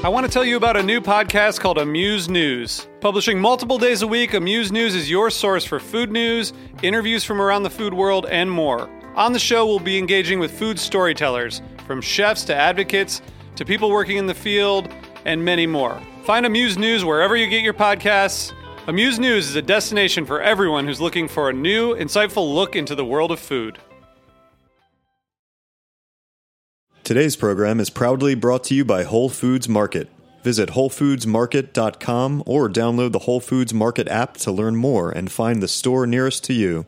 I want to tell you about a new podcast called Amuse News. Publishing multiple days a week, Amuse News is your source for food news, interviews from around the food world, and more. On the show, we'll be engaging with food storytellers, from chefs to advocates to people working in the field, and many more. Find Amuse News wherever you get your podcasts. Amuse News is a destination for everyone who's looking for a new, insightful look into the world of food. Today's program is proudly brought to you by Whole Foods Market. Visit WholeFoodsMarket.com or download the Whole Foods Market app to learn more and find the store nearest to you.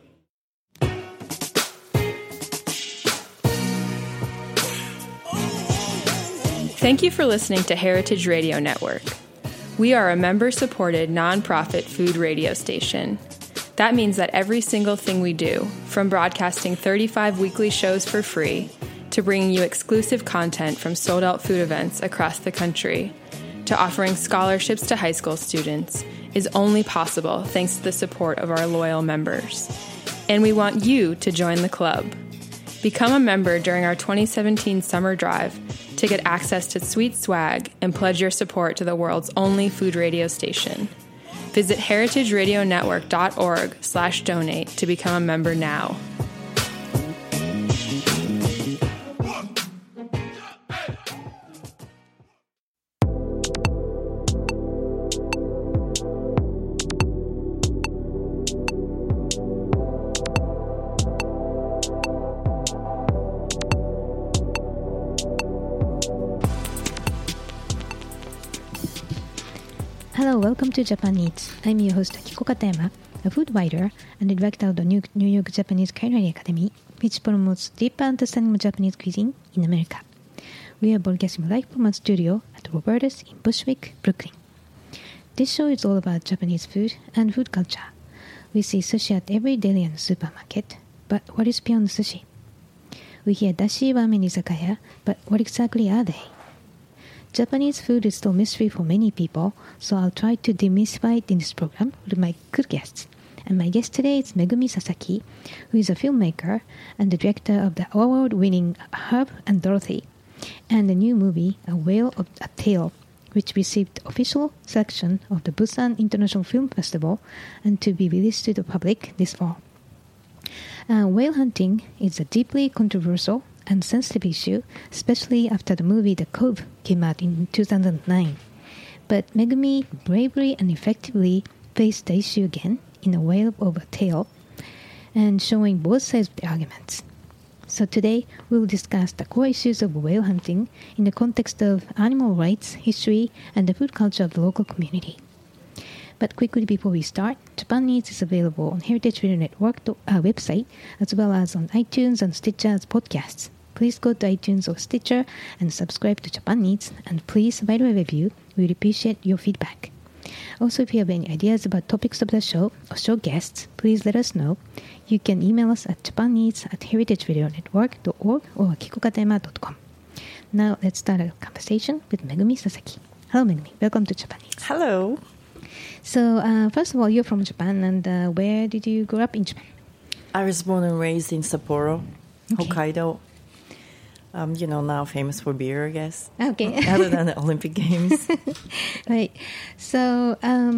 Thank you for listening to Heritage Radio Network. We are a member-supported, nonprofit food radio station. That means that every single thing we do, from broadcasting 35 weekly shows for free to bringing you exclusive content from sold-out food events across the country, to offering scholarships to high school students, is only possible thanks to the support of our loyal members. And we want you to join the club. Become a member during our 2017 summer drive to get access to sweet swag and pledge your support to the world's only food radio station. Visit heritageradionetwork.org/donate to become a member now. Hello, welcome to Japan Eats. I'm your host Akiko Katayama, a food writer and the director of the New York Japanese Culinary Academy, which promotes deeper understanding of Japanese cuisine in America. We are broadcasting live from our studio at Roberta's in Bushwick, Brooklyn. This show is all about Japanese food and food culture. We see sushi at every deli and supermarket, but what is beyond sushi? We hear dashi ramen izakaya, but what exactly are they? Japanese food is still a mystery for many people, so I'll try to demystify it in this program with my good guests. And my guest today is Megumi Sasaki, who is a filmmaker and the director of the award-winning Herb and Dorothy, and the new movie A Whale of a Tale, which received official selection of the Busan International Film Festival and to be released to the public this fall. Whale hunting is a deeply controversial and sensitive issue, especially after the movie The Cove came out in 2009. But Megumi bravely and effectively faced the issue again in A Whale of a Tale and showing both sides of the arguments. So today we'll discuss the core issues of whale hunting in the context of animal rights, history, and the food culture of the local community. But quickly before we start, Japan Eats is available on Heritage Radio Network website, as well as on iTunes and Stitcher as podcasts. Please go to iTunes or Stitcher and subscribe to Japan Eats, and please write a review. We'd appreciate your feedback. Also, if you have any ideas about topics of the show or show guests, please let us know. You can email us at japaneats@heritageradionetwork.org or akikokatayama.com. Now, let's start a conversation with Megumi Sasaki. Hello, Megumi. Welcome to Japan Eats. Hello. So, first of all, you're from Japan, and where did you grow up in Japan? I was born and raised in Sapporo, Okay. Hokkaido. Now famous for beer, I guess. Okay. Other than the Olympic Games. Right. So,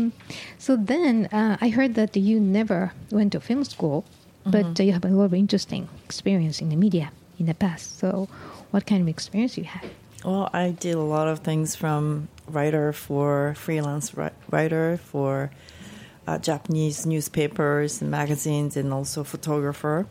then I heard that you never went to film school, but you have a lot of interesting experience in the media in the past. So, what kind of experience you had? Well, I did a lot of things, from freelance writer for Japanese newspapers and magazines, and also photographer.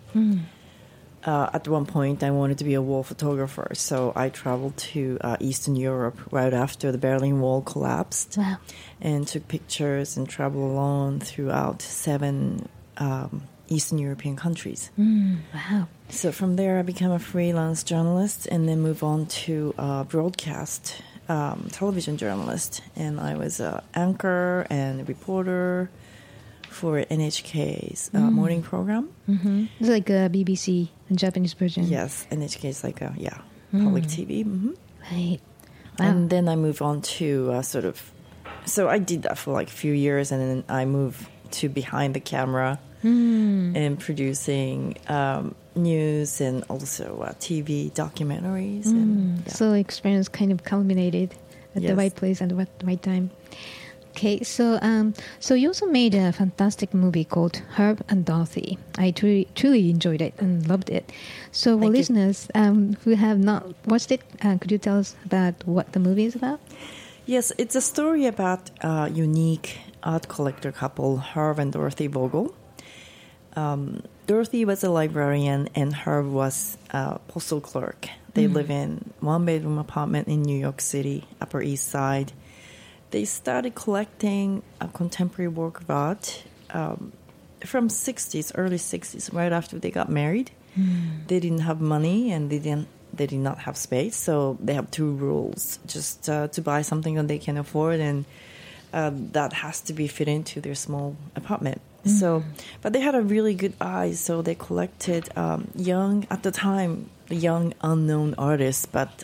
At one point, I wanted to be a wall photographer, so I traveled to Eastern Europe right after the Berlin Wall collapsed. Wow. And took pictures and traveled alone throughout 7 Eastern European countries. Wow. So from there, I became a freelance journalist and then moved on to broadcast television journalist. And I was an anchor and reporter for NHK's morning program. It's like a BBC, a Japanese version. Yes, NHK is like a, public TV. Right. Wow. And then I moved on to so I did that for like a few years, and then I moved to behind the camera and producing news and also TV documentaries. And, So experience kind of culminated at the right place and the right time. Okay, so so you also made a fantastic movie called Herb and Dorothy. I truly enjoyed it and loved it. So for listeners who have not watched it, could you tell us about what the movie is about? Yes, it's a story about a unique art collector couple, Herb and Dorothy Vogel. Dorothy was a librarian and Herb was a postal clerk. They live in one-bedroom apartment in New York City, Upper East Side. They started collecting a contemporary work of art from early 60s, right after they got married. They didn't have money and they did not have space, so they have two rules: just to buy something that they can afford, and that has to be fit into their small apartment. So, but they had a really good eye, so they collected young unknown artists, but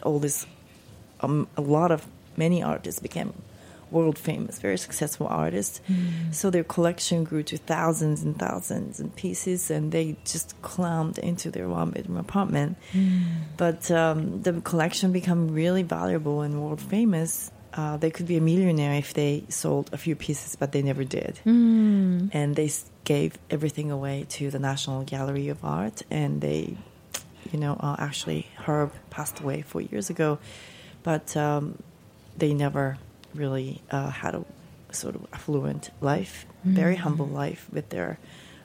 many artists became world famous, very successful artists. So their collection grew to thousands and thousands of pieces, and they just climbed into their one-bedroom apartment. But the collection became really valuable and world famous. They could be a millionaire if they sold a few pieces, but they never did. And they gave everything away to the National Gallery of Art, and they, actually Herb passed away 4 years ago, but they never really had a sort of affluent life, very humble life with their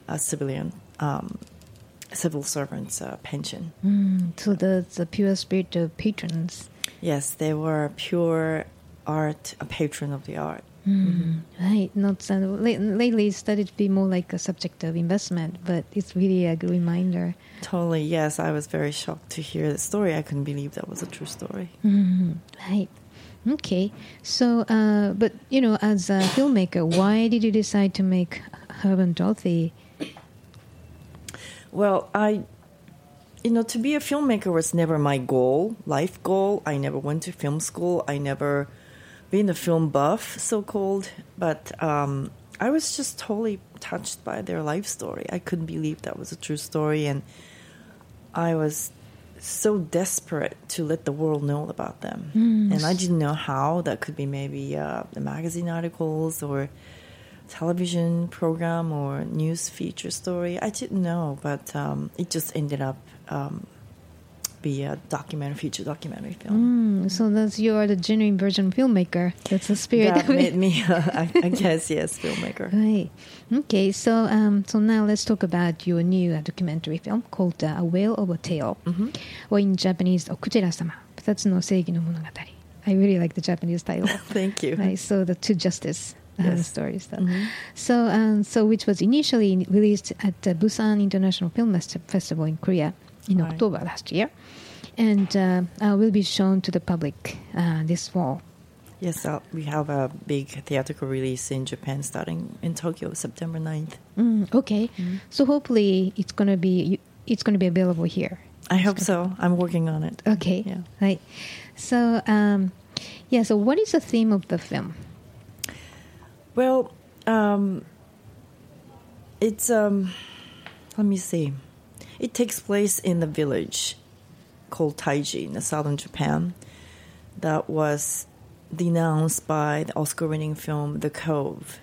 civil servants' pension. So the pure spirit of patrons. Yes, they were pure art, a patron of the art. Right. Not lately it started to be more like a subject of investment, but it's really a good reminder. Totally, yes. I was very shocked to hear the story. I couldn't believe that was a true story. Right. Okay. So, but, as a filmmaker, why did you decide to make Herb and Dorothy? Well, to be a filmmaker was never my life goal. I never went to film school. I never been a film buff, so-called. But I was just totally touched by their life story. I couldn't believe that was a true story. And I was so desperate to let the world know about them. And I didn't know how. That could be maybe the magazine articles or television program or news feature story. I didn't know, but it just ended up be a feature documentary film. So you are the genuine version filmmaker. That's the spirit that of it. made me, I guess, yes, filmmaker. Right. Okay, so now let's talk about your new documentary film called A Whale of a Tale, or in Japanese, Okujira-sama, 二つの正義の物語. I really like the Japanese title. Thank you. Right, so the two justice stories. So which was initially released at the Busan International Film Festival in Korea in October last year, and will be shown to the public this fall. Yes, we have a big theatrical release in Japan starting in Tokyo, September 9th. Okay, so hopefully it's gonna be available here. I hope so. I'm working on it. Okay, yeah. Right. So so what is the theme of the film? Well, it's let me see. It takes place in the village called Taiji in the southern Japan that was denounced by the Oscar-winning film The Cove.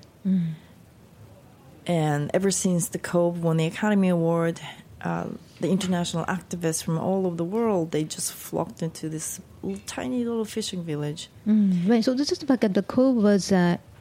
And ever since The Cove won the Academy Award, the international activists from all over the world, they just flocked into this tiny little fishing village. Right. So just to back up, The Cove was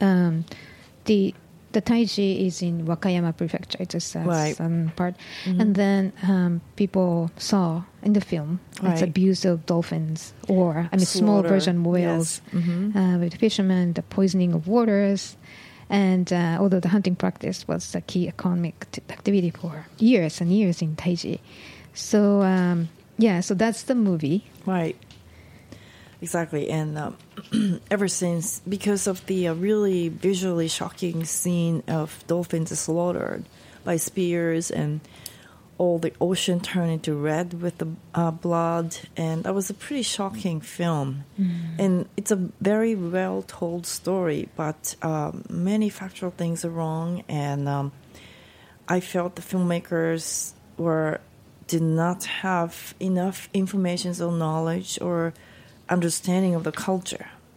the Taiji is in Wakayama Prefecture. It's a southern part. And then people saw in the film it's abuse of dolphins or, small version whales with fishermen, the poisoning of waters. And although the hunting practice was a key economic activity for years and years in Taiji. So, so that's the movie. Right. Exactly. And ever since, because of the really visually shocking scene of dolphins slaughtered by spears and all the ocean turned into red with the blood, and that was a pretty shocking film. And it's a very well-told story, but many factual things are wrong, and I felt the filmmakers did not have enough information or knowledge or understanding of the culture.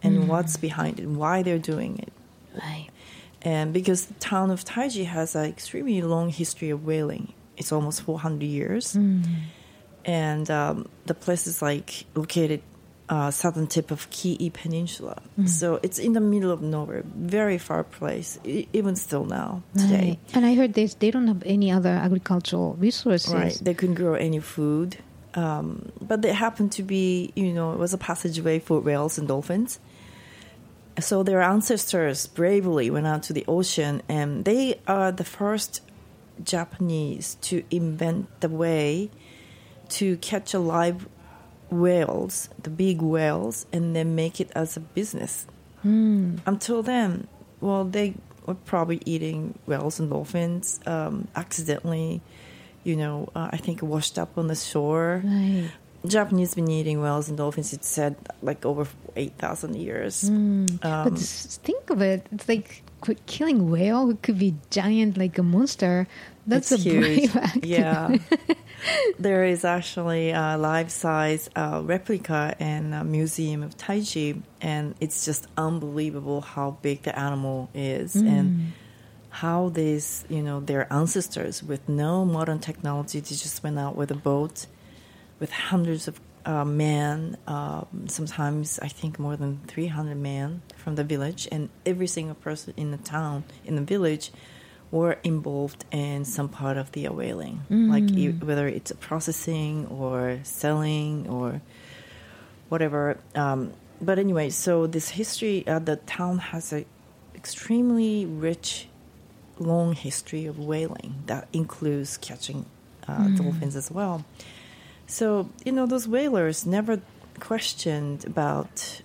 and what's behind it, why they're doing it. Right. And because the town of Taiji has an extremely long history of whaling. It's almost 400 years. And the place is like located southern tip of Kii Peninsula. So it's in the middle of nowhere, very far place, even still now, today. Right. And I heard they don't have any other agricultural resources. Right. They couldn't grow any food. But they happened to be, it was a passageway for whales and dolphins. So their ancestors bravely went out to the ocean, and they are the first Japanese to invent the way to catch alive whales, the big whales, and then make it as a business. Until then, they were probably eating whales and dolphins accidentally, I think washed up on the shore. Right. Japanese been eating whales and dolphins, it's said, like over 8,000 years. But think of it. It's like killing whale, who could be giant like a monster. That's it's a huge. brave act. Yeah. There is actually a life-size replica in a museum of Taiji, and it's just unbelievable how big the animal is and how these, their ancestors with no modern technology, they just went out with a boat with hundreds of men, sometimes I think more than 300 men from the village, and every single person in the town, in the village, were involved in some part of the whaling, like whether it's processing or selling or whatever. But anyway, so this history, the town has an extremely rich, long history of whaling that includes catching dolphins as well. So, those whalers never questioned about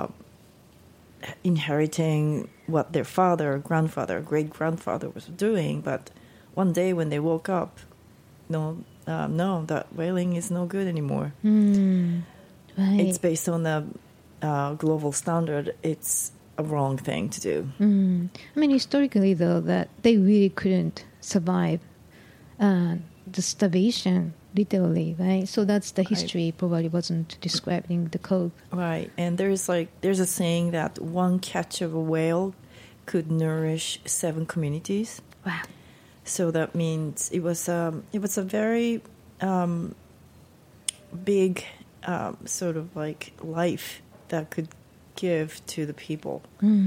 inheriting what their father, grandfather, great-grandfather was doing. But one day when they woke up, no, that whaling is no good anymore. Right. It's based on the global standard. It's a wrong thing to do. I mean, historically, though, that they really couldn't survive the starvation, literally, right? So that's the history. Right. Probably wasn't described in the code. Right, and there's a saying that one catch of a whale could nourish 7 communities. Wow. So that means it was a very big sort of like life that could give to the people,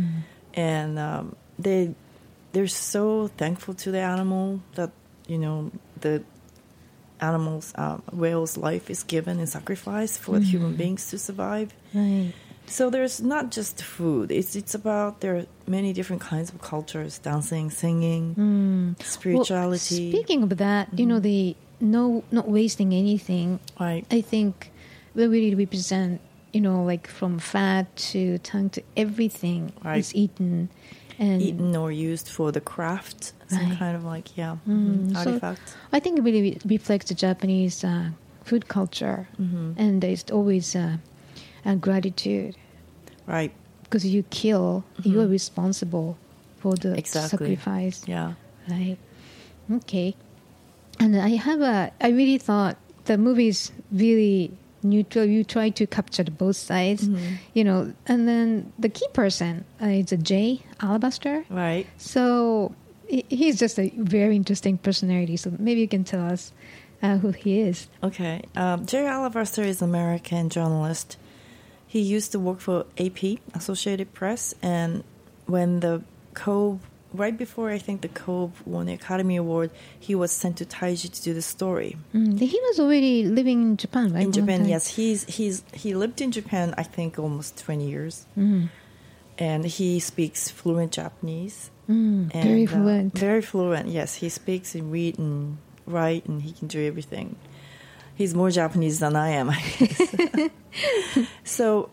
and they're so thankful to the animal that the animals, whale's life is given in sacrifice for the human beings to survive. Right. So there's not just food. It's about there are many different kinds of cultures: dancing, singing, spirituality. Well, speaking of that, the not wasting anything. Right. I think will really represent, like from fat to tongue to everything is eaten. And eaten or used for the craft, some kind of like, artifact. So I think it really reflects the Japanese food culture, and there's always a gratitude. Right. Because you kill, you are responsible for the sacrifice. Yeah. Right. Okay. And I really thought the movie is really neutral. You try to capture both sides, and then the key person is a Jay Alabaster. Right. So he's just a very interesting personality. So maybe you can tell us who he is. Okay. Jay Alabaster is an American journalist. He used to work for AP, Associated Press, and when the Cove, right before I think the Cove won the Academy Award, he was sent to Taiji to do the story. He was already living in Japan, right? In Japan, yes. He lived in Japan, I think, almost 20 years. And he speaks fluent Japanese. And, very fluent. Very fluent, yes. He speaks and read and write, and he can do everything. He's more Japanese than I am, I guess. So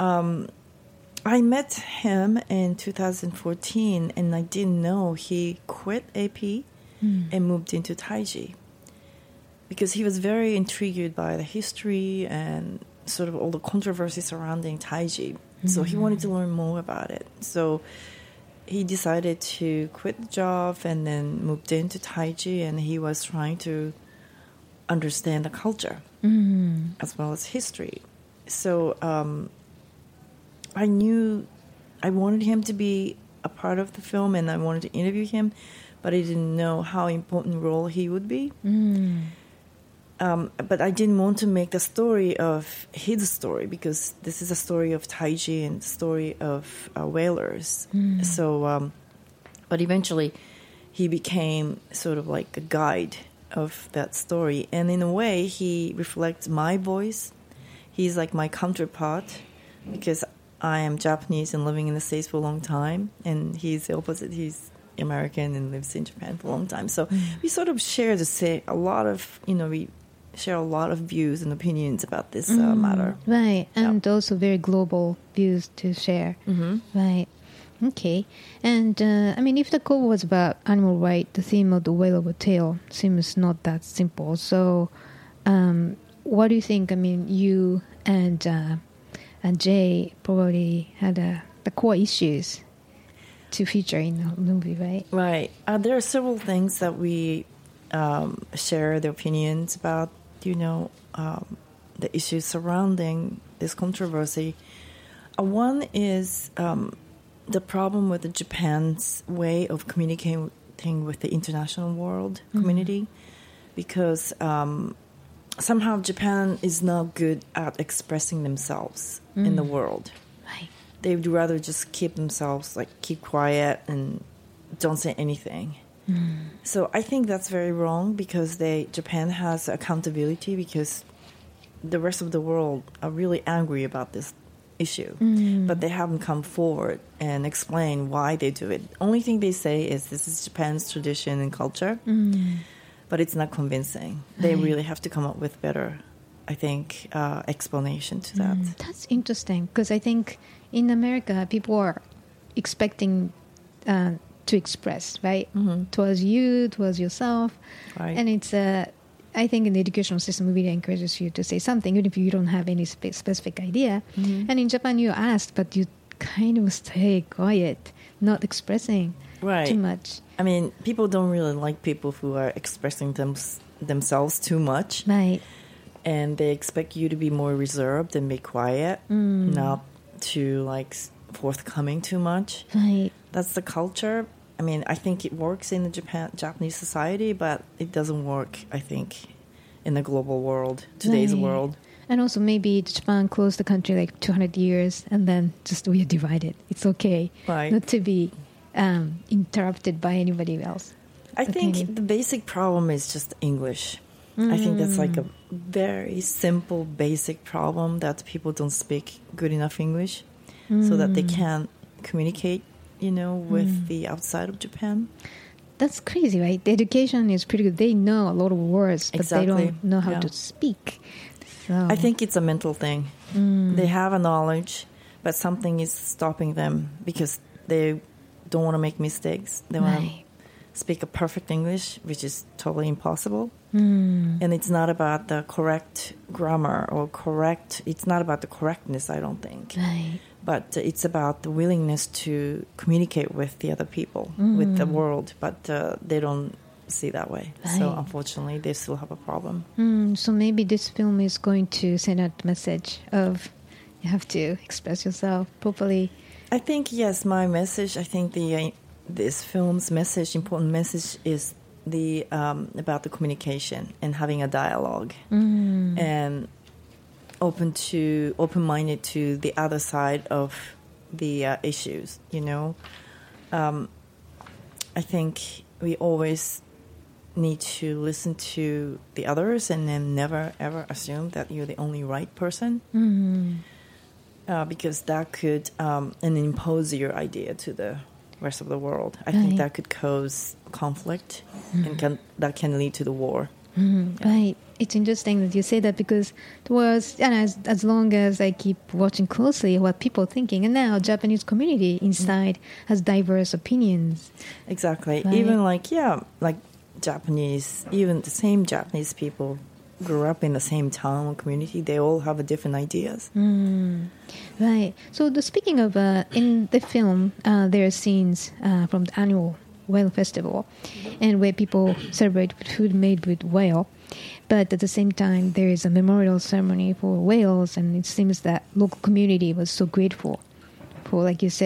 I met him in 2014, and I didn't know he quit AP and moved into Taiji because he was very intrigued by the history and sort of all the controversy surrounding Taiji. So he wanted to learn more about it. So he decided to quit the job and then moved into Taiji, and he was trying to understand the culture as well as history. So I knew I wanted him to be a part of the film, and I wanted to interview him, but I didn't know how important role he would be. But I didn't want to make the story of his story, because this is a story of Taiji and the story of whalers. So, but eventually he became sort of like a guide of that story. And in a way, he reflects my voice. He's like my counterpart, because I am Japanese and living in the States for a long time. And he's the opposite. He's American and lives in Japan for a long time. So we sort of share a lot of, we share a lot of views and opinions about this matter. Right. And also very global views to share. Right. Okay. And if the goal was about animal rights, the theme of the whale of a tale seems not that simple. So what do you think? You and Jay probably had the core issues to feature in the movie, right? Right. There are several things that we share the opinions about, the issues surrounding this controversy. One is the problem with Japan's way of communicating with the international world community, because somehow Japan is not good at expressing themselves in the world. Right. They would rather just keep themselves, keep quiet and don't say anything. So I think that's very wrong, because Japan has accountability, because the rest of the world are really angry about this issue, but they haven't come forward and explain why they do it. The only thing they say is this is Japan's tradition and culture, but it's not convincing. They really have to come up with better, I think, explanation to that. That's interesting, because I think in America people are expecting to express, right? Towards you, towards yourself. Right. And it's, I think in the educational system, really encourages you to say something, even if you don't have any specific idea. And in Japan, you asked, but you kind of stay quiet, not expressing too much. People don't really like people who are expressing themselves too much. Right. And they expect you to be more reserved and be quiet, not to, forthcoming too much. Right. That's the culture. I think it works in the Japanese society, but it doesn't work, I think, in the global world, today's world. And also maybe Japan closed the country 200 years and then just we are divided. It's okay not to be interrupted by anybody else. I think the basic problem is just English. I think that's a very simple, basic problem, that people don't speak good enough English so that they can communicate, with the outside of Japan. That's crazy, right? The education is pretty good. They know a lot of words, but Exactly. they don't know how to speak. So I think it's a mental thing. They have a knowledge, but something is stopping them because they don't want to make mistakes. They want to speak a perfect English, which is totally impossible. And it's not about the correct grammar it's not about the correctness, I don't think. Right. But it's about the willingness to communicate with the other people, with the world. But they don't see that way. Right. So unfortunately, they still have a problem. So maybe this film is going to send out the message of you have to express yourself properly. I think, yes, my message, I think this film's message, important message, is about the communication and having a dialogue and open-minded to the other side of the issues. I think we always need to listen to the others and then never ever assume that you're the only right person, because that could and impose your idea to the rest of the world. I think that could cause conflict and that can lead to the war. Right. It's interesting that you say that, because as long as I keep watching closely what people are thinking, and now Japanese community inside has diverse opinions. Exactly. Right. Even Japanese, even the same Japanese people grew up in the same town or community, they all have different ideas. Right. So speaking of, in the film, there are scenes from the annual whale festival, and where people celebrate with food made with whale. But at the same time, there is a memorial ceremony for whales, and it seems that local community was so grateful for, like you said,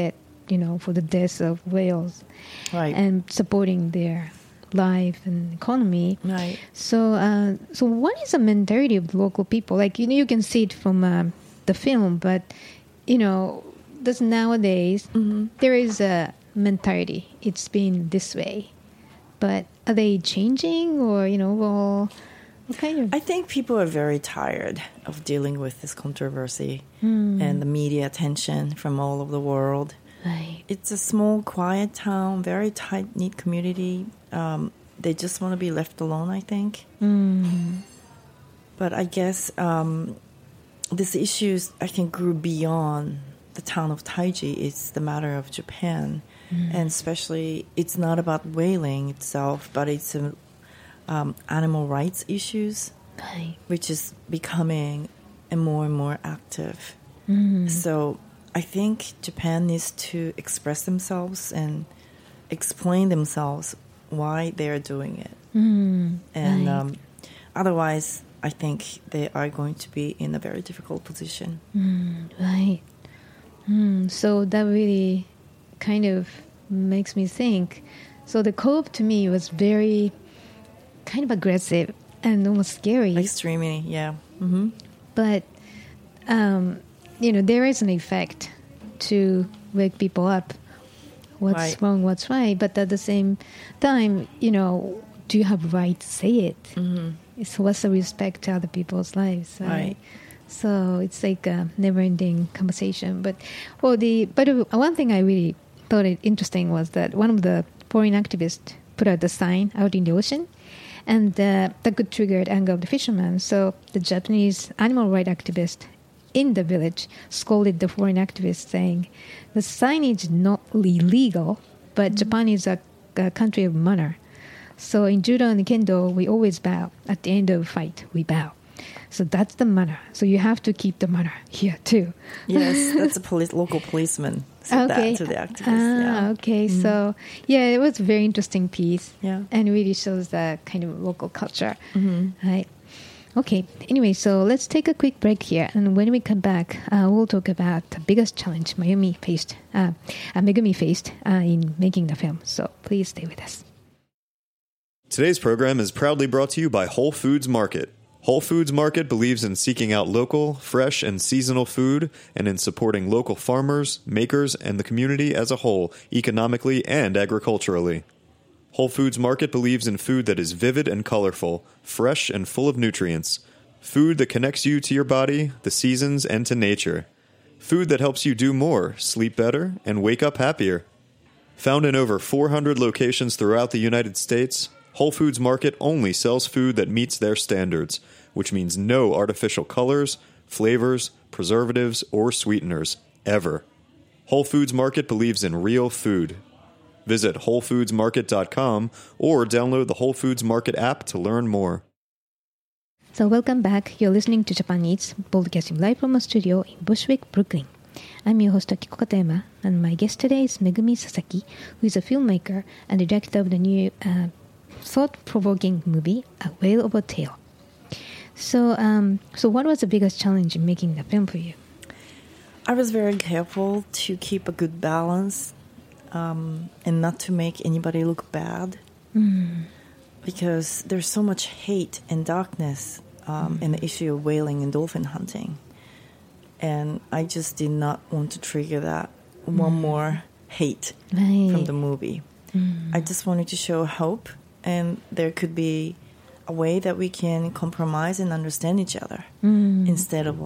for the deaths of whales, Right. and supporting their life and economy. Right. So, so what is the mentality of the local people? Like, you can see it from the film, but, this nowadays, there is a mentality. It's been this way. But are they changing or, well, what kind of... I think people are very tired of dealing with this controversy and the media attention from all over the world. Right. It's a small, quiet town, very tight-knit community. They just want to be left alone, I think. But I guess this issue, I think, grew beyond the town of Taiji. It's the matter of Japan. And especially, it's not about whaling itself, but it's animal rights issues, Right. which is becoming and more active. So I think Japan needs to express themselves and explain themselves why they are doing it. And otherwise, I think they are going to be in a very difficult position. Right. So that really kind of makes me think. So the co-op to me was very kind of aggressive and almost scary. Extremely, yeah. But, there is an effect to wake people up. What's Right. wrong, what's right. But at the same time, do you have right to say it? So what's the respect to other people's lives? Right. So it's like a never-ending conversation. But one thing I really thought it interesting was that one of the foreign activists put out the sign out in the ocean, and that could trigger the anger of the fishermen. So the Japanese animal rights activist in the village scolded the foreign activist, saying, "The sign is not illegal, but Japan is a country of manner. So in judo and kendo, we always bow. At the end of a fight, we bow. So that's the manner. So you have to keep the manner here too." Yes, that's a local policeman said that to the activists. Okay. So, it was a very interesting piece. Yeah. And really shows the kind of local culture. Right. Okay. Anyway, so let's take a quick break here. And when we come back, we'll talk about the biggest challenge Megumi faced in making the film. So please stay with us. Today's program is proudly brought to you by Whole Foods Market. Whole Foods Market believes in seeking out local, fresh, and seasonal food and in supporting local farmers, makers, and the community as a whole, economically and agriculturally. Whole Foods Market believes in food that is vivid and colorful, fresh and full of nutrients. Food that connects you to your body, the seasons, and to nature. Food that helps you do more, sleep better, and wake up happier. Found in over 400 locations throughout the United States, Whole Foods Market only sells food that meets their standards, which means no artificial colors, flavors, preservatives, or sweeteners, ever. Whole Foods Market believes in real food. Visit WholeFoodsMarket.com or download the Whole Foods Market app to learn more. So welcome back. You're listening to Japan Eats, broadcasting live from a studio in Bushwick, Brooklyn. I'm your host, Akiko Katayama, and my guest today is Megumi Sasaki, who is a filmmaker and the director of the new thought-provoking movie, A Whale of a Tale. So what was the biggest challenge in making the film for you? I was very careful to keep a good balance and not to make anybody look bad because there's so much hate and darkness in the issue of whaling and dolphin hunting. And I just did not want to trigger that one more hate from the movie. I just wanted to show hope, and there could be a way that we can compromise and understand each other instead of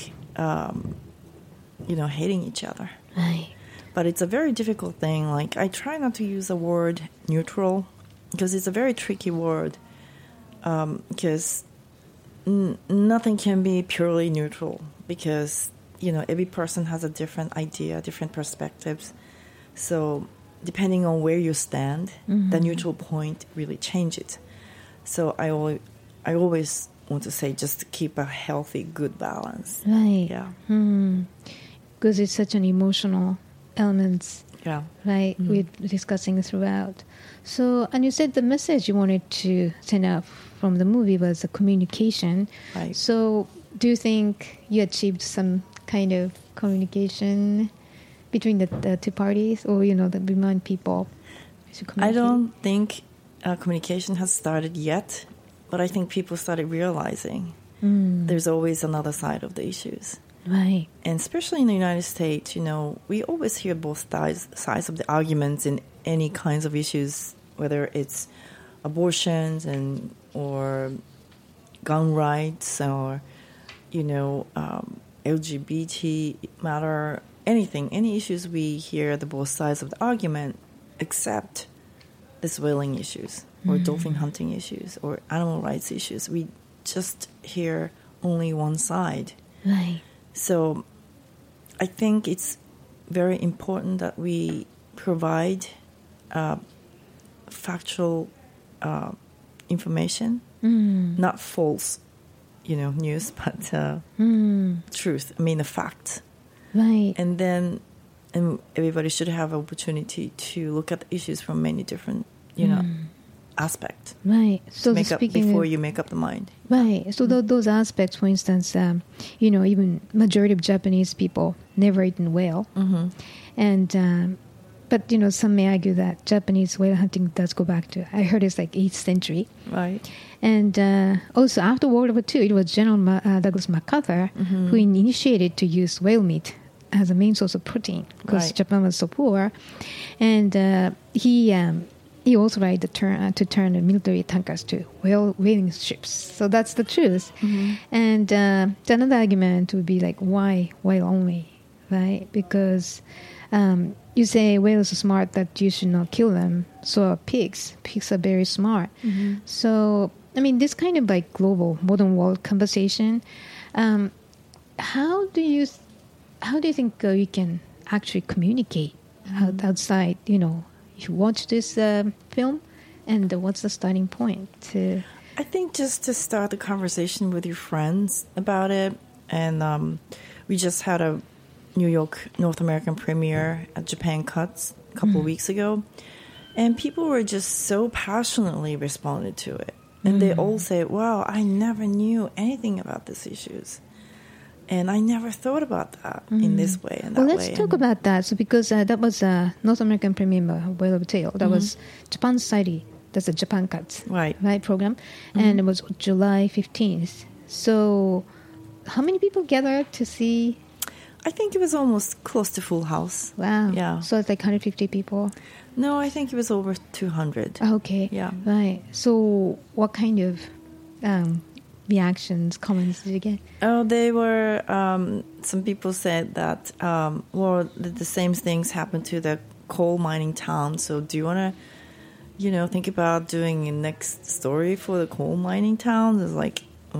hating each other. Right. But it's a very difficult thing. Like, I try not to use the word neutral because it's a very tricky word because nothing can be purely neutral because, every person has a different idea, different perspectives. So depending on where you stand, the neutral point really changes. So I always want to say just to keep a healthy, good balance. Right. Yeah. Because it's such an emotional element, Yeah. right? We're discussing throughout. So, and you said the message you wanted to send out from the movie was a communication. Right. So, do you think you achieved some kind of communication between the two parties, or that remind people to I communicate? don't think communication has started yet, but I think people started realizing there's always another side of the issues. Right. And especially in the United States, we always hear both sides of the arguments in any kinds of issues, whether it's abortions or gun rights or, LGBT matter, any issues we hear the both sides of the argument, except this whaling issues or dolphin hunting issues or animal rights issues. We just hear only one side. Right. So I think it's very important that we provide factual information, not false, news, but truth. I mean, the facts. Right. And then everybody should have an opportunity to look at the issues from many different, aspects. Right. So Before you make up the mind. Right. So those aspects, for instance, even majority of Japanese people never eaten whale, and but some may argue that Japanese whale hunting does go back to, I heard it's like 8th century. Right. And also after World War II, it was General Douglas MacArthur who initiated to use whale meat as a main source of protein because Japan was so poor, and he authorized to turn the military tankers to whaling ships. So that's the truth. And another argument would be like, why whale only, right? Because you say whales are smart that you should not kill them. So are pigs. Pigs are very smart. So, I mean, this kind of like global modern world conversation, how do you think we can actually communicate outside, if you watch this film, and what's the starting point to... I think just to start the conversation with your friends about it. And we just had a New York North American premiere at Japan Cuts a couple of weeks ago. And people were just so passionately responded to it. And they all say, wow, I never knew anything about these issues. And I never thought about that in this way and that way. Well, let's talk about that. So because that was a North American premiere of Whale of Tale. That was Japan Society. That's a Japan Cuts right program. And it was July 15th. So how many people gathered to see? I think it was almost close to full house. Wow. Yeah. So it's like 150 people? No, I think it was over 200. Okay. Yeah. Right. So what kind of... reactions, comments did you get? Oh, they were, some people said that, the same things happened to the coal mining town. So do you want to, think about doing a next story for the coal mining town? It's like,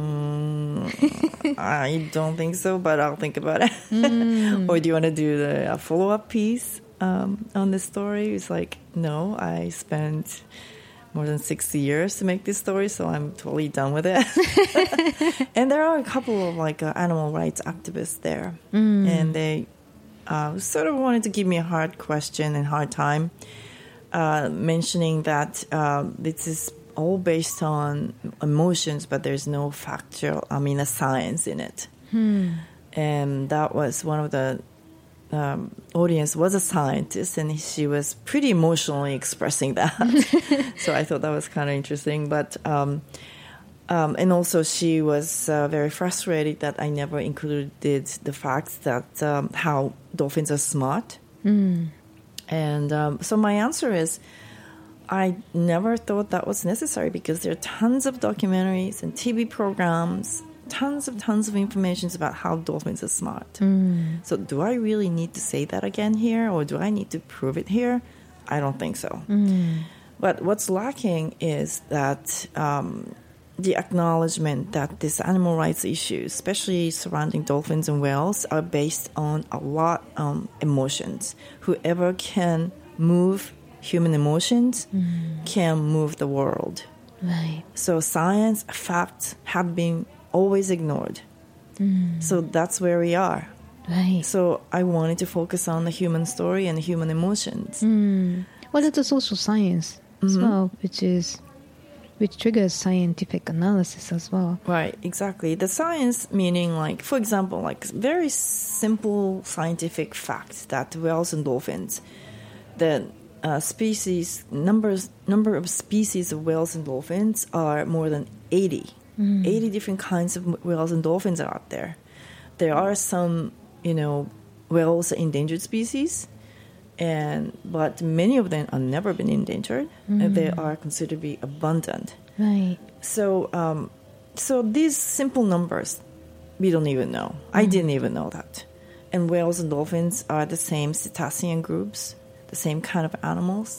I don't think so, but I'll think about it. Or do you want to do a follow-up piece on this story? It's like, no, I spent more than 60 years to make this story, so I'm totally done with it. And there are a couple of animal rights activists there, and they sort of wanted to give me a hard question and hard time, mentioning that this is all based on emotions, but there's no a science in it. And that was one of the audience was a scientist, and she was pretty emotionally expressing that. So I thought that was kind of interesting. But and also she was very frustrated that I never included the facts that how dolphins are smart. And so my answer is, I never thought that was necessary because there are tons of documentaries and TV programs, tons of information about how dolphins are smart. So do I really need to say that again here, or do I need to prove it here? I don't think so. But what's lacking is that the acknowledgement that these animal rights issues, especially surrounding dolphins and whales, are based on a lot of emotions. Whoever can move human emotions can move the world. Right. So science, facts have been always ignored. So that's where we are. Right. So I wanted to focus on the human story and the human emotions. Well, that's a social science as well, which is which triggers scientific analysis as well. Right, exactly. The science meaning, like, for example, like very simple scientific fact that whales and dolphins, the number of species of whales and dolphins are more than 80. 80 different kinds of whales and dolphins are out there. There are some, whales are endangered species, but many of them are never been endangered, and they are considered to be abundant. Right. So, so these simple numbers, we don't even know. I didn't even know that. And whales and dolphins are the same cetacean groups, the same kind of animals.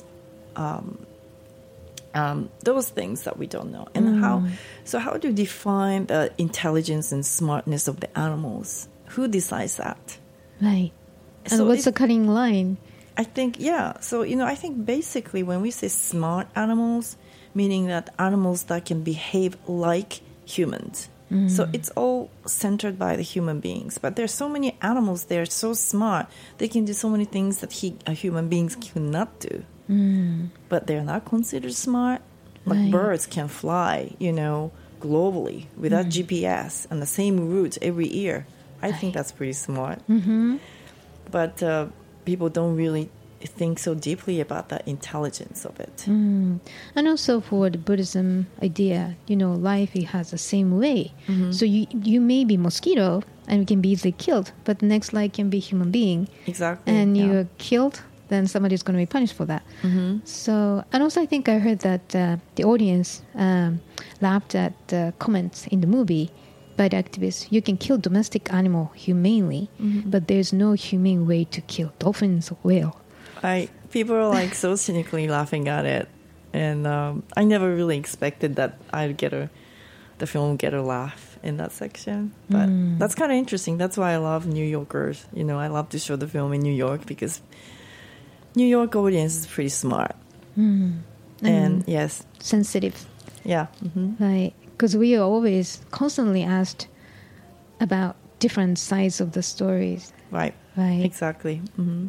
Those things that we don't know. And how do you define the intelligence and smartness of the animals? Who decides that? Right. And So what's the cutting line? I think, So, I think basically when we say smart animals, meaning that animals that can behave like humans. So it's all centered by the human beings. But there's so many animals, they're so smart. They can do so many things that human beings cannot do. But they're not considered smart. Like Right. birds can fly, globally without GPS and the same route every year. I think that's pretty smart. But people don't really think so deeply about the intelligence of it. And also for the Buddhism idea, life it has the same way. So you may be mosquito and you can be easily killed, but the next life can be human being. Exactly. And yeah. you're killed, then somebody's going to be punished for that. So, and also I think I heard that the audience laughed at the comments in the movie by the activists. You can kill domestic animal humanely, but there's no humane way to kill dolphins or whale. People are like so cynically laughing at it, and I never really expected that I'd the film would get a laugh in that section. But that's kind of interesting. That's why I love New Yorkers. I love to show the film in New York because New York audience is pretty smart. And yes, Sensitive. yeah, Right, because we are always constantly asked about different sides of the stories. right, exactly.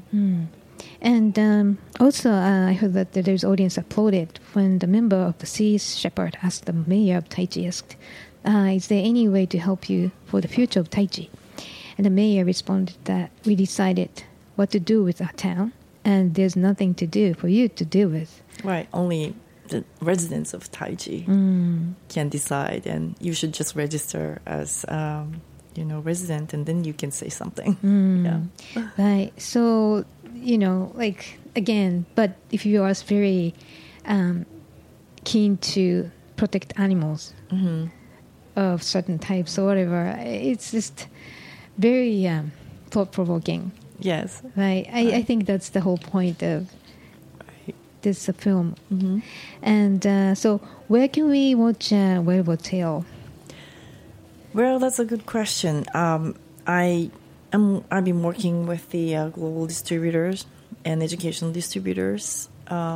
And also, I heard that there's audience applauded when the member of the Sea Shepherd asked the mayor of Taichi, asked, is there any way to help you for the future of Taichi? And the mayor responded that we decided what to do with our town, and there's nothing to do for you to deal with. Right, only the residents of Taichi can decide, and you should just register as resident, and then you can say something. Yeah. Right. So, again, but if you are very keen to protect animals of certain types or whatever, it's just very thought-provoking. Yes. Right. I think that's the whole point of this film. And so where can we watch Whale Tale? Well, that's a good question. I've been working with the global distributors and educational distributors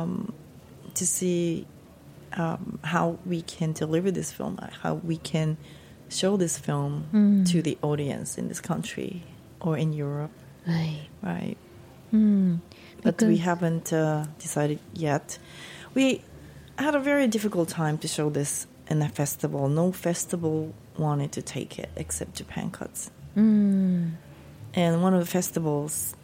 to see how we can deliver this film, how we can show this film to the audience in this country or in Europe. Right. But we haven't decided yet. We had a very difficult time to show this in a festival. No festival wanted to take it except Japan Cuts. And one of the festivals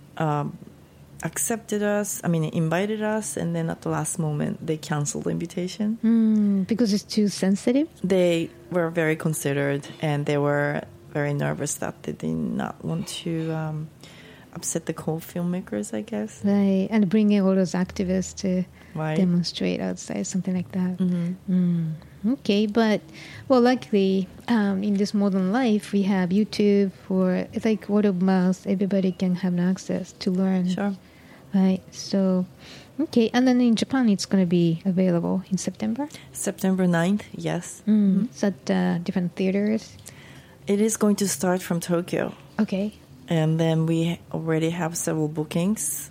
invited us, and then at the last moment they canceled the invitation. Because it's too sensitive? They were very considered, and they were very nervous that they did not want to upset the co-filmmakers, I guess. Right, and bringing all those activists to demonstrate outside, something like that. Okay, but, well, luckily, in this modern life, we have YouTube for, it's like word of mouth, everybody can have access to learn. Sure. Right, so, okay, and then in Japan, it's going to be available in September? September 9th, yes. It's at different theaters? It is going to start from Tokyo. Okay. And then we already have several bookings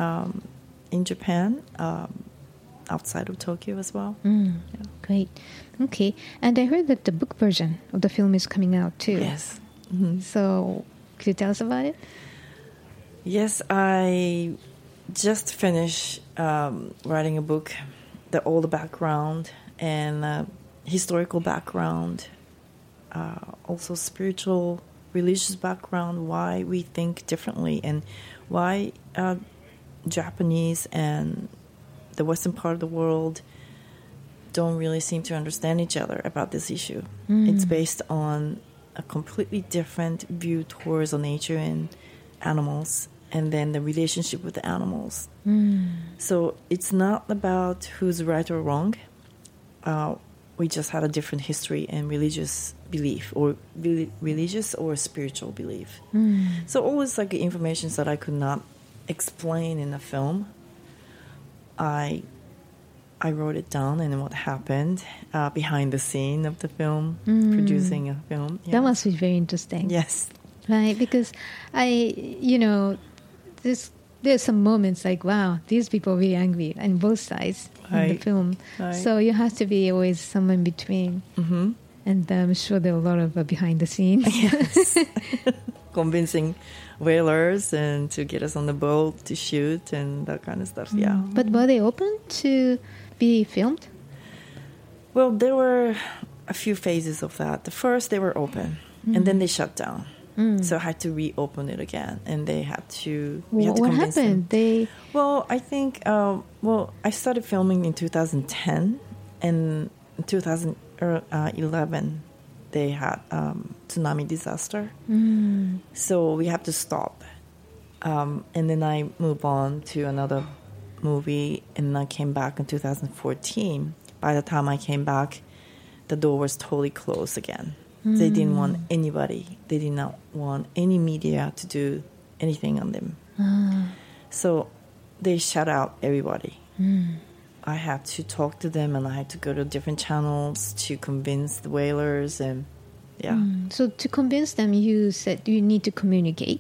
in Japan, outside of Tokyo as well. Great. Okay. And I heard that the book version of the film is coming out too. Yes. So, could you tell us about it? Yes, I just finished writing a book, all the background and historical background, also spiritual, religious background, why we think differently, and why Japanese and the Western part of the world don't really seem to understand each other about this issue. It's based on a completely different view towards the nature and animals, and then the relationship with the animals. So it's not about who's right or wrong. We just had a different history and religious belief, or religious or spiritual belief. So always like information that I could not explain in a film, I wrote it down, and what happened behind the scene of the film, producing a film. That must be very interesting. Yes. Right, because there's some moments like, wow, these people are really angry on both sides in the film. Right. So you have to be always somewhere in between. And I'm sure there are a lot of behind the scenes. Yes. Convincing whalers and to get us on the boat to shoot and that kind of stuff. Yeah. But were they open to be filmed? Well, there were a few phases of that. The first, they were open, and then they shut down. So I had to reopen it again, and they had to. What happened? Well, I think. I started filming in 2010, and in 2011, they had tsunami disaster. So we had to stop, and then I moved on to another movie, and I came back in 2014. By the time I came back, the door was totally closed again. They didn't want anybody. They did not want any media to do anything on them. So they shut out everybody. I had to talk to them, and I had to go to different channels to convince the whalers, and yeah. So to convince them, you said you need to communicate.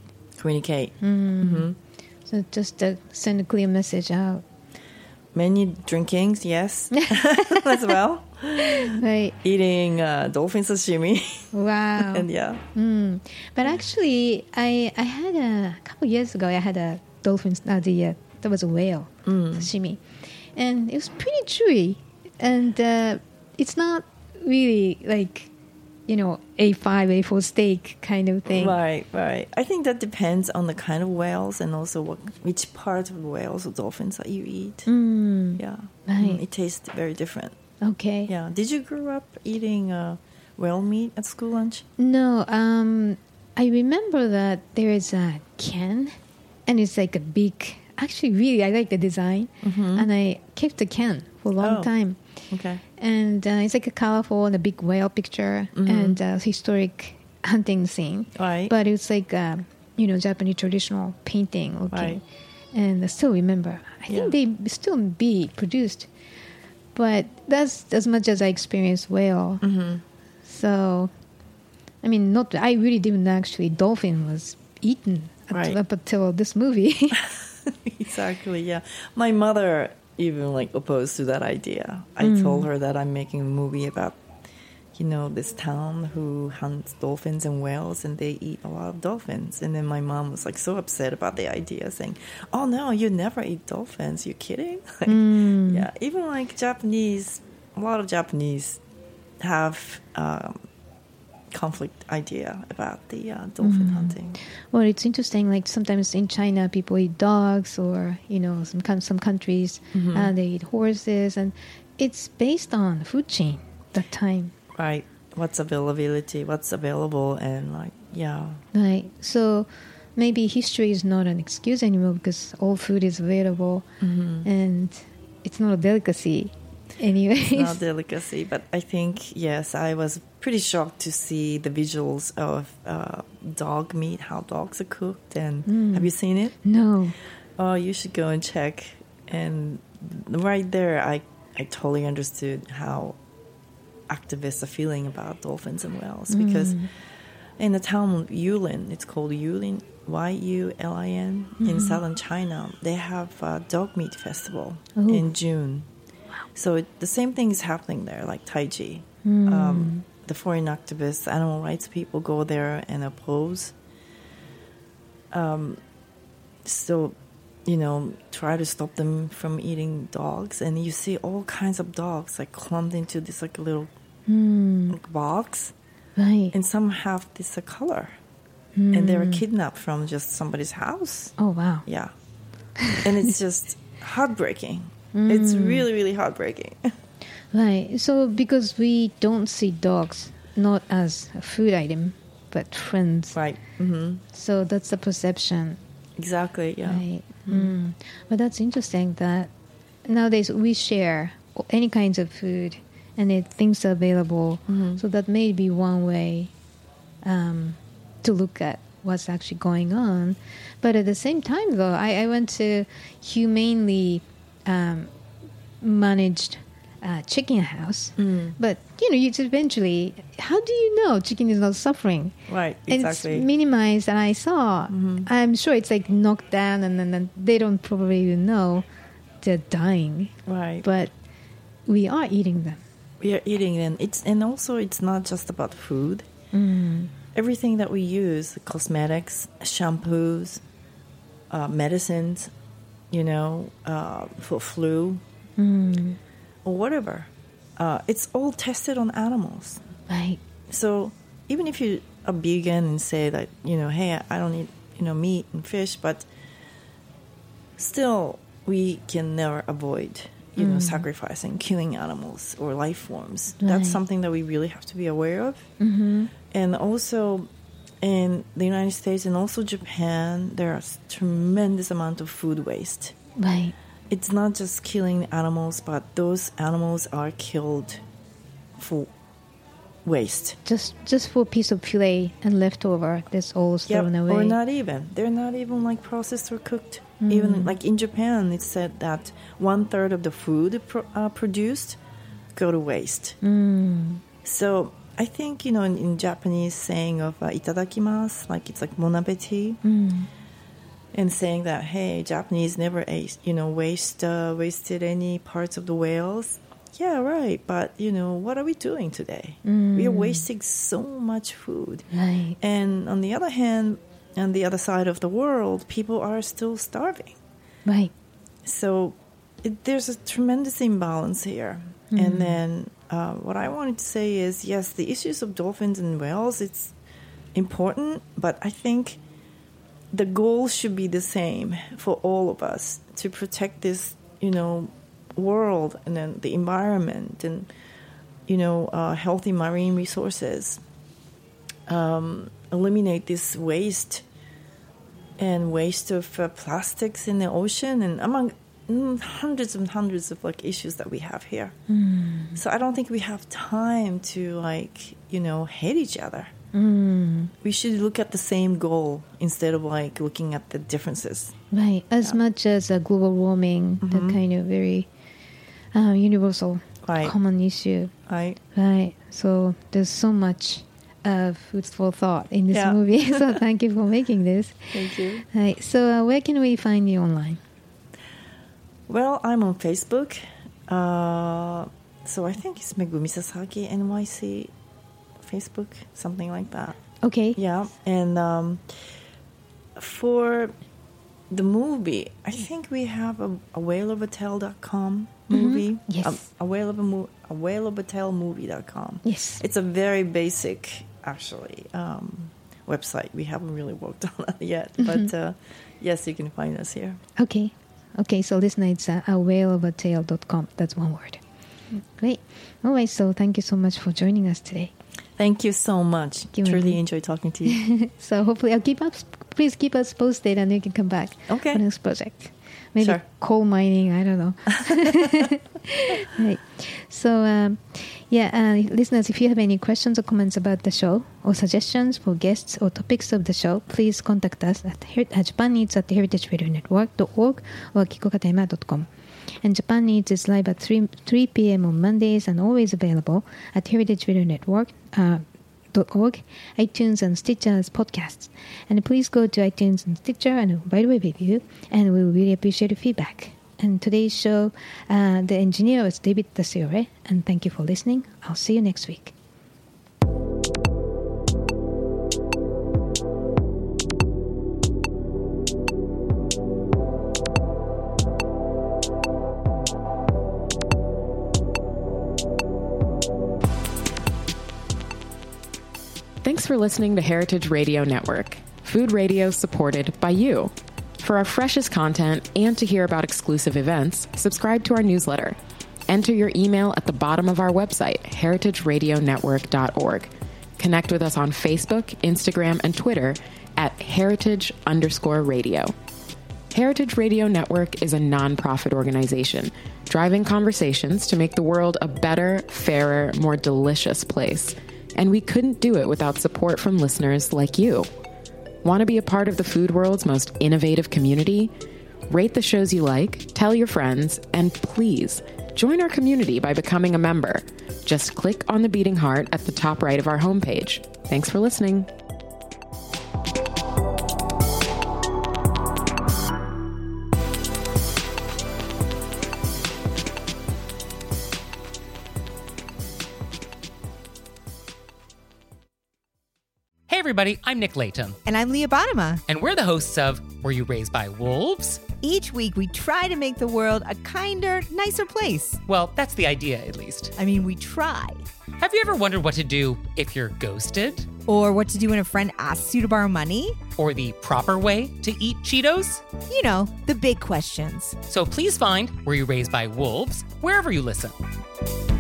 So just send a clear message out. Many drinkings, yes, as well. Right. Eating dolphin sashimi. Wow. And yeah. But actually, I had a couple years ago, I had a dolphin, there was a whale sashimi. And it was pretty chewy. And it's not really like, A5, A4 steak kind of thing. Right. I think that depends on the kind of whales, and also which part of the whales or dolphins that you eat. Yeah. Right. It tastes very different. Okay. Yeah. Did you grow up eating whale meat at school lunch? No. I remember that there is a can, and it's like a big. Actually, really, I like the design, and I kept the can for a long time. Okay. And it's like a colorful and a big whale picture and a historic hunting scene. Right. But it's like Japanese traditional painting looking. Right. And I still remember. I think they still be produced. But that's as much as I experienced whale. So, I mean, I really didn't actually. Dolphin was eaten up until this movie. Exactly, yeah. My mother even opposed to that idea. I told her that I'm making a movie about, this town who hunts dolphins and whales, and they eat a lot of dolphins. And then my mom was so upset about the idea, saying, "Oh no, you never eat dolphins. You kidding?" Yeah, even Japanese, a lot of Japanese have conflict idea about the dolphin hunting. Well, it's interesting. Sometimes in China, people eat dogs, or some countries they eat horses, and it's based on the food chain that time. Right. What's availability? What's available? And yeah. Right. So maybe history is not an excuse anymore, because all food is available, and it's not a delicacy. Anyways. It's not a delicacy, but I think, yes, I was pretty shocked to see the visuals of dog meat, how dogs are cooked. And have you seen it? No. Oh, you should go and check. And right there, I totally understood how activists are feeling about dolphins and whales. Because in the town of Yulin, it's called Yulin, Yulin, in southern China, they have a dog meat festival in June. So the same thing is happening there, like Taiji. The foreign activists, animal rights people go there and oppose. So try to stop them from eating dogs. And you see all kinds of dogs like clumped into this like little like, box. Right. And some have this color. And they were kidnapped from just somebody's house. Oh, wow. Yeah. And it's just heartbreaking. It's really, really heartbreaking. Right. So because we don't see dogs not as a food item, but friends. Right. So that's the perception. Exactly, yeah. Right. But that's interesting that nowadays we share any kinds of food and things are available. So that may be one way to look at what's actually going on. But at the same time, though, I went to humanely managed chicken house. But, you just eventually, how do you know chicken is not suffering? Right, exactly. It's minimized, and I saw, I'm sure it's like knocked down, and then they don't probably even know they're dying. Right. But we are eating them. We are eating them. And also it's not just about food. Everything that we use, cosmetics, shampoos, medicines, for flu, or whatever, it's all tested on animals. Right. So even if you are vegan and say that, hey, I don't eat, meat and fish, but still we can never avoid, sacrificing, killing animals or life forms. Right. That's something that we really have to be aware of. And also in the United States and also Japan, there's tremendous amount of food waste. Right. It's not just killing animals, but those animals are killed for waste. Just for a piece of fillet and leftover, that's all thrown away. Or not even. They're not even like processed or cooked. Even like in Japan, it's said that 1/3 of the food produced go to waste. So I think, in Japanese saying of itadakimasu, like it's like bon appetit, and saying that, hey, Japanese never ate, wasted any parts of the whales. Yeah, right. But, what are we doing today? We are wasting so much food. Right. And on the other hand, on the other side of the world, people are still starving. Right. So there's a tremendous imbalance here. And then what I wanted to say is, yes, the issues of dolphins and whales, it's important, but I think the goal should be the same for all of us to protect this, world and then the environment and, healthy marine resources. Eliminate this waste and waste of plastics in the ocean and among hundreds and hundreds of issues that we have here. So I don't think we have time to hate each other. We should look at the same goal instead of looking at the differences. Right. As much as global warming, the kind of very universal common issue. Right. Right. So there's so much food for thought in this movie. So thank you for making this. Thank you. Right. So where can we find you online? Well, I'm on Facebook. So I think it's Megumi Sasaki NYC Facebook, something like that. Okay. Yeah. And for the movie, I think we have a whaleofatale.com movie. Yes. A whaleofatalemovie.com. Yes. It's a very basic, actually, website. We haven't really worked on that yet. But yes, you can find us here. Okay. Okay, so listener, it's awhaleofatale.com. That's one word. Great. All right, so thank you so much for joining us today. Thank you so much. Truly enjoyed talking to you. So hopefully please keep us posted and you can come back Okay. for the next project. Maybe Sure. coal mining, I don't know. Right. So, listeners, if you have any questions or comments about the show or suggestions for guests or topics of the show, please contact us at japanneeds@heritageradionetwork.org or kikokatema.com. And Japan Needs is live at 3 p.m. on Mondays and always available at heritageradionetwork.org, iTunes and Stitcher's podcasts. And please go to iTunes and Stitcher and write a review, and we will really appreciate your feedback. And today's show, the engineer was David Daciore, and thank you for listening. I'll see you next week. Thanks for listening to Heritage Radio Network, food radio supported by you. For our freshest content and to hear about exclusive events, subscribe to our newsletter. Enter your email at the bottom of our website, heritageradionetwork.org. Connect with us on Facebook, Instagram, and Twitter at heritage_radio. Heritage Radio Network is a nonprofit organization driving conversations to make the world a better, fairer, more delicious place. And we couldn't do it without support from listeners like you. Want to be a part of the food world's most innovative community? Rate the shows you like, tell your friends, and please join our community by becoming a member. Just click on the beating heart at the top right of our homepage. Thanks for listening. Hey everybody, I'm Nick Latham. And I'm Leah Bottima. And we're the hosts of Were You Raised by Wolves? Each week we try to make the world a kinder, nicer place. Well, that's the idea, at least. I mean, we try. Have you ever wondered what to do if you're ghosted? Or what to do when a friend asks you to borrow money? Or the proper way to eat Cheetos? You know, the big questions. So please find Were You Raised by Wolves wherever you listen.